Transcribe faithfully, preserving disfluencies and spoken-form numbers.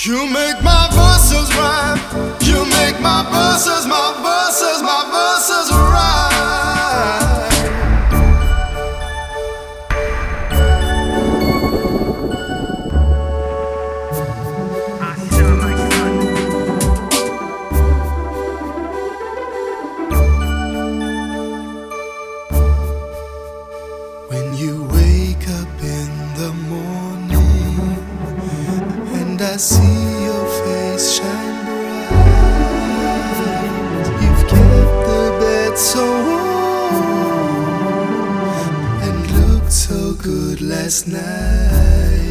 You make my verses rhyme. You make my verses, my verses, my verses rhyme. When you wake up in the morning and I see your face shine bright, you've kept the bed so warm and looked so good last night.